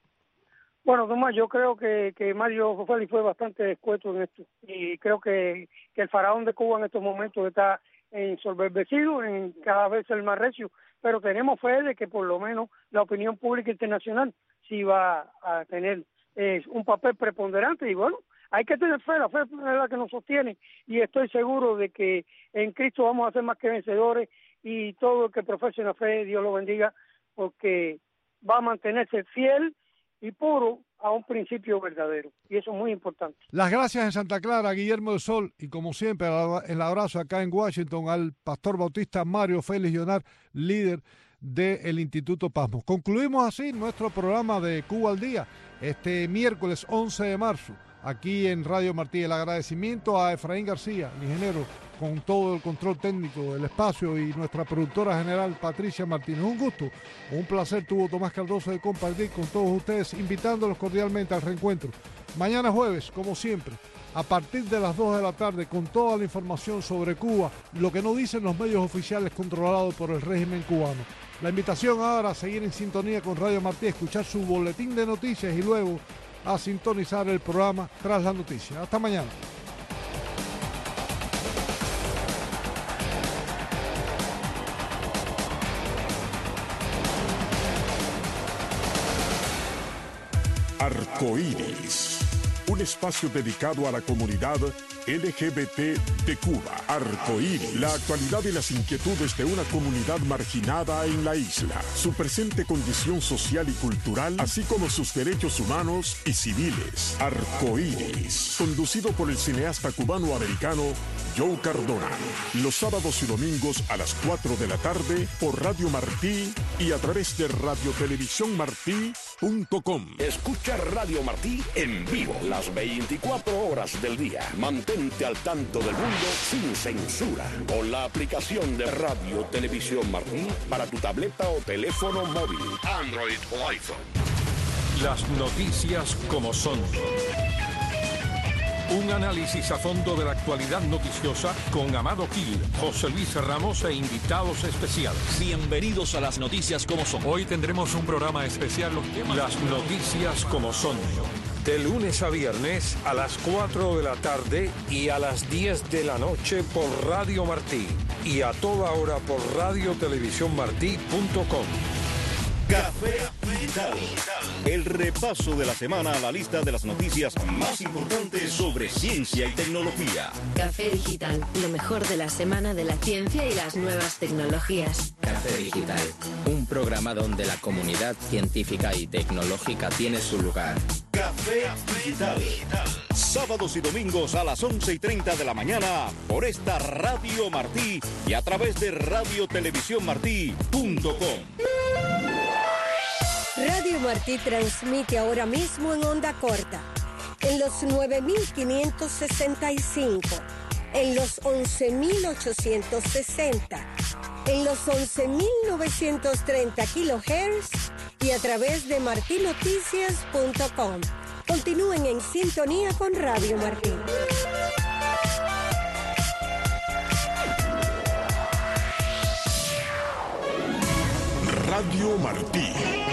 Bueno, Tomás, yo creo que, que Mario Félix fue bastante escueto en esto y creo que, que el faraón de Cuba en estos momentos está ensoberbecido, en cada vez el más recio, pero tenemos fe de que por lo menos la opinión pública internacional sí va a tener eh, un papel preponderante y bueno, hay que tener fe, la fe es la que nos sostiene y estoy seguro de que en Cristo vamos a ser más que vencedores y todo el que profese la fe, Dios lo bendiga, porque va a mantenerse fiel y puro a un principio verdadero, y eso es muy importante. Las gracias en Santa Clara, Guillermo del Sol, y como siempre el abrazo acá en Washington al pastor bautista Mario Félix Llonar, líder del Instituto Pasmo. Concluimos así nuestro programa de Cuba al Día, este miércoles once de marzo, aquí en Radio Martí. El agradecimiento a Efraín García, el ingeniero, con todo el control técnico del espacio, y nuestra productora general Patricia Martínez. Un gusto, un placer tuvo Tomás Cardoso de compartir con todos ustedes, invitándolos cordialmente al reencuentro. Mañana jueves, como siempre, a partir de las dos de la tarde, con toda la información sobre Cuba, lo que no dicen los medios oficiales controlados por el régimen cubano. La invitación ahora a seguir en sintonía con Radio Martí, a escuchar su boletín de noticias y luego a sintonizar el programa Tras la Noticia. Hasta mañana. Arcoíris, un espacio dedicado a la comunidad L G B T de Cuba. Arcoíris, la actualidad y las inquietudes de una comunidad marginada en la isla, su presente condición social y cultural, así como sus derechos humanos y civiles. Arcoíris, conducido por el cineasta cubano-americano Joe Cardona, los sábados y domingos a las cuatro de la tarde por Radio Martí y a través de radio televisión martí punto com. Escucha Radio Martí en vivo las veinticuatro horas del día. Mantente al tanto del mundo sin censura con la aplicación de Radio Televisión Martí para tu tableta o teléfono móvil, Android o iPhone. Las noticias como son. Un análisis a fondo de la actualidad noticiosa con Amado Gil, José Luis Ramos e invitados especiales. Bienvenidos a las noticias como son. Hoy tendremos un programa especial, los temas. Las noticias como son. De lunes a viernes a las cuatro de la tarde y a las diez de la noche por Radio Martí. Y a toda hora por radio televisión martí punto com. Café Digital. El repaso de la semana a la lista de las noticias más importantes sobre ciencia y tecnología. Café Digital, lo mejor de la semana de la ciencia y las nuevas tecnologías. Café Digital, un programa donde la comunidad científica y tecnológica tiene su lugar. Café Digital. Sábados y domingos a las once y treinta de la mañana por esta Radio Martí y a través de radio televisión martí punto com. Radio Martí transmite ahora mismo en onda corta, en los nueve mil quinientos sesenta y cinco, en los once mil ochocientos sesenta, en los once mil novecientos treinta kilohertz y a través de martí noticias punto com. Continúen en sintonía con Radio Martí. Radio Martí.